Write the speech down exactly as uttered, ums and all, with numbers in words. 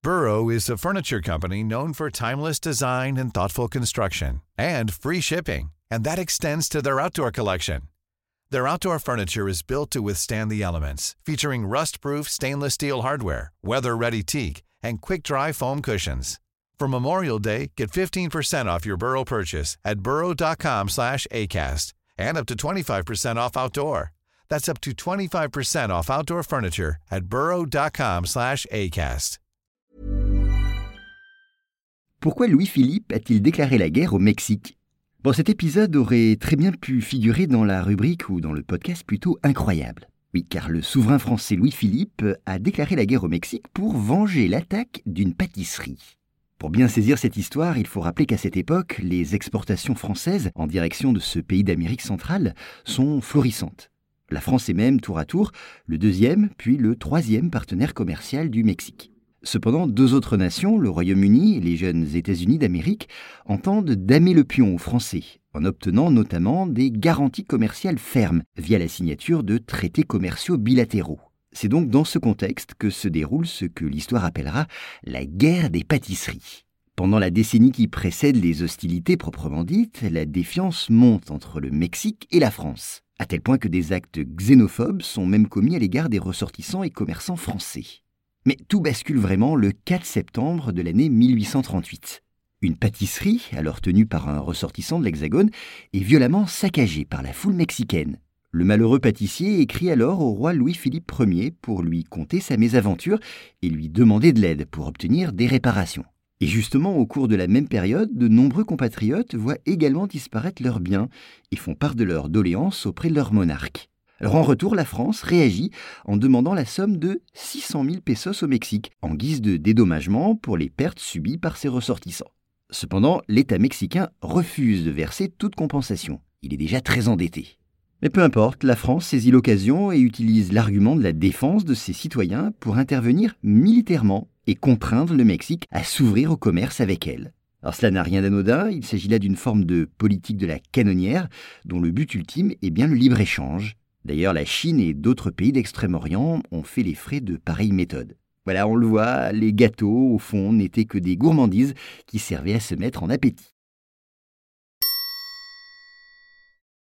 Burrow is a furniture company known for timeless design and thoughtful construction, and free shipping, and that extends to their outdoor collection. Their outdoor furniture is built to withstand the elements, featuring rust-proof stainless steel hardware, weather-ready teak, and quick-dry foam cushions. For Memorial Day, get fifteen percent off your Burrow purchase at burrow.com slash ACAST and up to twenty-five percent off outdoor. That's up to twenty-five percent off outdoor furniture at burrow.com slash ACAST. Pourquoi Louis-Philippe a-t-il déclaré la guerre au Mexique ? Bon, cet épisode aurait très bien pu figurer dans la rubrique ou dans le podcast plutôt incroyable. Oui, car le souverain français Louis-Philippe a déclaré la guerre au Mexique pour venger l'attaque d'une pâtisserie. Pour bien saisir cette histoire, il faut rappeler qu'à cette époque, les exportations françaises en direction de ce pays d'Amérique centrale sont florissantes. La France est même, tour à tour, le deuxième puis le troisième partenaire commercial du Mexique. Cependant, deux autres nations, le Royaume-Uni et les jeunes États-Unis d'Amérique, entendent damer le pion aux Français, en obtenant notamment des garanties commerciales fermes via la signature de traités commerciaux bilatéraux. C'est donc dans ce contexte que se déroule ce que l'histoire appellera la guerre des pâtisseries. Pendant la décennie qui précède les hostilités proprement dites, la défiance monte entre le Mexique et la France, à tel point que des actes xénophobes sont même commis à l'égard des ressortissants et commerçants français. Mais tout bascule vraiment le quatre septembre de l'année mille huit cent trente-huit. Une pâtisserie, alors tenue par un ressortissant de l'Hexagone, est violemment saccagée par la foule mexicaine. Le malheureux pâtissier écrit alors au roi Louis-Philippe Ier pour lui conter sa mésaventure et lui demander de l'aide pour obtenir des réparations. Et justement, au cours de la même période, de nombreux compatriotes voient également disparaître leurs biens et font part de leurs doléances auprès de leur monarque. Alors en retour, la France réagit en demandant la somme de six cent mille pesos au Mexique, en guise de dédommagement pour les pertes subies par ses ressortissants. Cependant, l'État mexicain refuse de verser toute compensation. Il est déjà très endetté. Mais peu importe, la France saisit l'occasion et utilise l'argument de la défense de ses citoyens pour intervenir militairement et contraindre le Mexique à s'ouvrir au commerce avec elle. Alors cela n'a rien d'anodin, il s'agit là d'une forme de politique de la canonnière dont le but ultime est bien le libre-échange. D'ailleurs, la Chine et d'autres pays d'Extrême-Orient ont fait les frais de pareilles méthodes. Voilà, on le voit, les gâteaux, au fond, n'étaient que des gourmandises qui servaient à se mettre en appétit.